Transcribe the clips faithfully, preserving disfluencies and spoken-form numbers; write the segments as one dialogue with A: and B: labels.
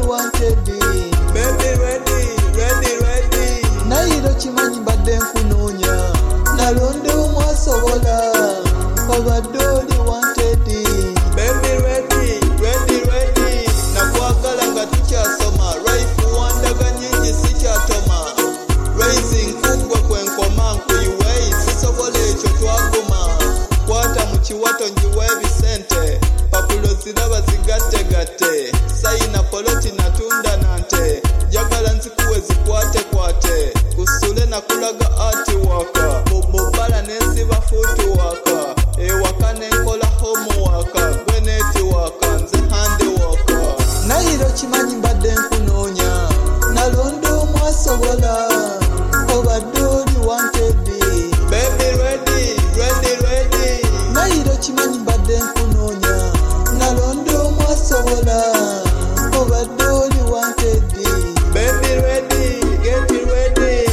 A: wanted.
B: Baby ready, ready, ready.
A: Nairo chimanyi mbadde nkunonya. Nalonde omwasobola. Obadde oli wanted.
B: Baby ready, ready, ready. Nakwagala nga tukyasoma. Life wandaga nyingi sikyatoma. Raising kugwe kwenkoma nkuyiwe sisobola ekyo twaguma. Kwata mu kiwato njiwe ebisente. Papulo ziraba zigattegatte. Sayina poloti natunda nante. Jagala nzikuwe zikwate kwate. Kusule nakulaga ati waka. Mubala nensiba futu waka. Ewaka nenkola homework. Gwe neti waka nze handi waka.
A: Nairo chimanyi mbadde nkunonya. Nalonde omwasobola. Obadde oli wanted.
B: Baby ready, ready, ready.
A: Nairo chimanyi mbadde nkunonya. Nalonde omwasobola. Obadde oli wanted.
B: Baby ready, get ready.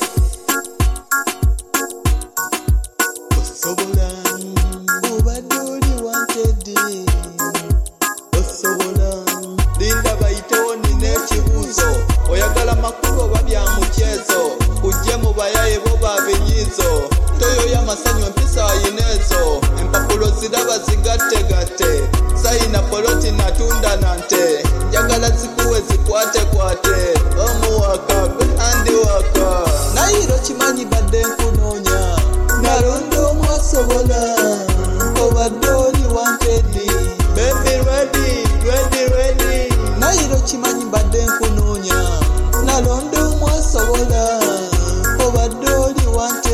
B: Osobola,
A: Obadde oli wanted.
B: osobola. Linda bayitewo nina ekibuuzo. Oyagala makulu oba bya mukyezo. Kujje mu bayaye bo babinyizo. Toyoya masanyu empisa ayinezo. Empapulo ziraba zigattegatte. Sayina poloti natunda nante. Njagala zikuwe zikwate kwate. Omuwaka gwe handi waka.
A: Nairo chimanyi mbadde nkunonya. Nalonde omwasobola. Obadde oli wanted.
B: Baby ready, ready, ready.
A: Nairo chimanyi mbadde nkunonya. Nalonde omwasobola. Obadde oli wanted.